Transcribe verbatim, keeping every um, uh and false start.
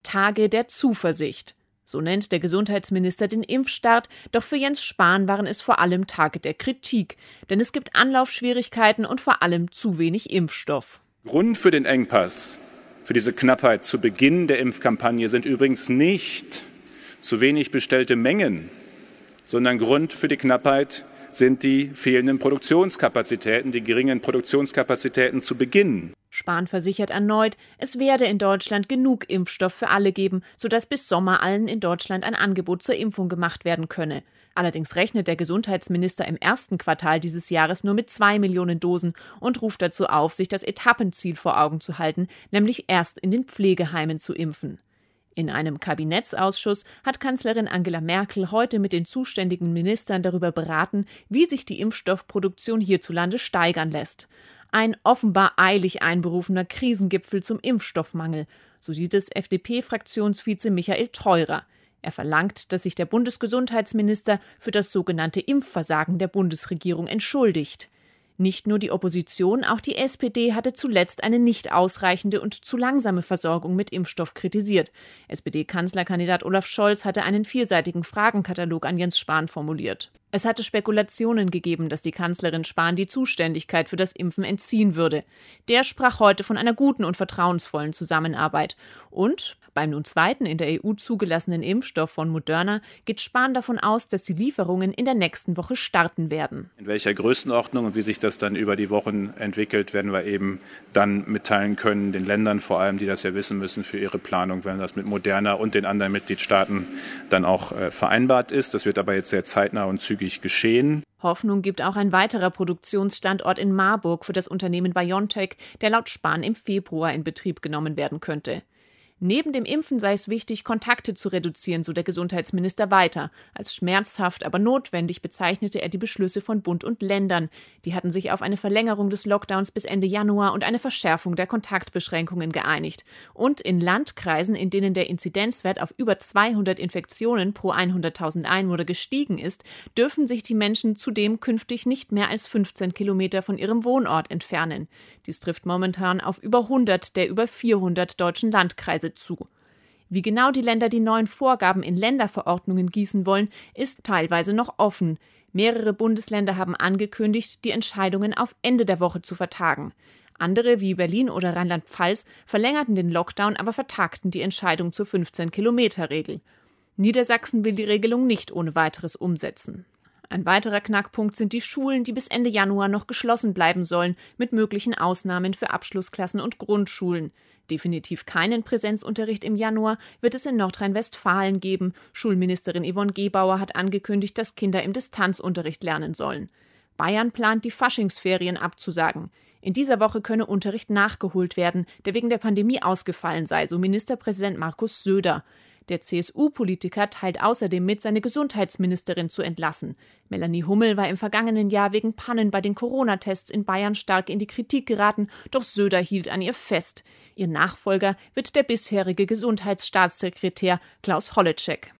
Tage der Zuversicht. So nennt der Gesundheitsminister den Impfstart, doch für Jens Spahn waren es vor allem Tage der Kritik. Denn es gibt Anlaufschwierigkeiten und vor allem zu wenig Impfstoff. Grund für den Engpass, für diese Knappheit zu Beginn der Impfkampagne sind übrigens nicht zu wenig bestellte Mengen, sondern Grund für die Knappheit sind die fehlenden Produktionskapazitäten, die geringen Produktionskapazitäten zu Beginn. Spahn versichert erneut, es werde in Deutschland genug Impfstoff für alle geben, sodass bis Sommer allen in Deutschland ein Angebot zur Impfung gemacht werden könne. Allerdings rechnet der Gesundheitsminister im ersten Quartal dieses Jahres nur mit zwei Millionen Dosen und ruft dazu auf, sich das Etappenziel vor Augen zu halten, nämlich erst in den Pflegeheimen zu impfen. In einem Kabinettsausschuss hat Kanzlerin Angela Merkel heute mit den zuständigen Ministern darüber beraten, wie sich die Impfstoffproduktion hierzulande steigern lässt. Ein offenbar eilig einberufener Krisengipfel zum Impfstoffmangel, so sieht es F D P-Fraktionsvize Michael Theurer. Er verlangt, dass sich der Bundesgesundheitsminister für das sogenannte Impfversagen der Bundesregierung entschuldigt. Nicht nur die Opposition, auch die S P D hatte zuletzt eine nicht ausreichende und zu langsame Versorgung mit Impfstoff kritisiert. S P D-Kanzlerkandidat Olaf Scholz hatte einen vierseitigen Fragenkatalog an Jens Spahn formuliert. Es hatte Spekulationen gegeben, dass die Kanzlerin Spahn die Zuständigkeit für das Impfen entziehen würde. Der sprach heute von einer guten und vertrauensvollen Zusammenarbeit. Und beim nun zweiten in der E U zugelassenen Impfstoff von Moderna geht Spahn davon aus, dass die Lieferungen in der nächsten Woche starten werden. In welcher Größenordnung und wie sich das dann über die Wochen entwickelt, werden wir eben dann mitteilen können, den Ländern vor allem, die das ja wissen müssen für ihre Planung, wenn das mit Moderna und den anderen Mitgliedstaaten dann auch äh, vereinbart ist. Das wird aber jetzt sehr zeitnah und zügig geschehen. Hoffnung gibt auch ein weiterer Produktionsstandort in Marburg für das Unternehmen BioNTech, der laut Spahn im Februar in Betrieb genommen werden könnte. Neben dem Impfen sei es wichtig, Kontakte zu reduzieren, so der Gesundheitsminister weiter. Als schmerzhaft, aber notwendig bezeichnete er die Beschlüsse von Bund und Ländern. Die hatten sich auf eine Verlängerung des Lockdowns bis Ende Januar und eine Verschärfung der Kontaktbeschränkungen geeinigt. Und in Landkreisen, in denen der Inzidenzwert auf über zweihundert Infektionen pro hunderttausend Einwohner gestiegen ist, dürfen sich die Menschen zudem künftig nicht mehr als fünfzehn Kilometer von ihrem Wohnort entfernen. Dies trifft momentan auf über hundert der über vierhundert deutschen Landkreise zu. Wie genau die Länder die neuen Vorgaben in Länderverordnungen gießen wollen, ist teilweise noch offen. Mehrere Bundesländer haben angekündigt, die Entscheidungen auf Ende der Woche zu vertagen. Andere, wie Berlin oder Rheinland-Pfalz, verlängerten den Lockdown, aber vertagten die Entscheidung zur fünfzehn-Kilometer-Regel. Niedersachsen will die Regelung nicht ohne weiteres umsetzen. Ein weiterer Knackpunkt sind die Schulen, die bis Ende Januar noch geschlossen bleiben sollen, mit möglichen Ausnahmen für Abschlussklassen und Grundschulen. Definitiv keinen Präsenzunterricht im Januar wird es in Nordrhein-Westfalen geben. Schulministerin Yvonne Gebauer hat angekündigt, dass Kinder im Distanzunterricht lernen sollen. Bayern plant, die Faschingsferien abzusagen. In dieser Woche könne Unterricht nachgeholt werden, der wegen der Pandemie ausgefallen sei, so Ministerpräsident Markus Söder. Der C S U-Politiker teilt außerdem mit, seine Gesundheitsministerin zu entlassen. Melanie Hummel war im vergangenen Jahr wegen Pannen bei den Corona-Tests in Bayern stark in die Kritik geraten, doch Söder hielt an ihr fest. Ihr Nachfolger wird der bisherige Gesundheitsstaatssekretär Klaus Holleczek.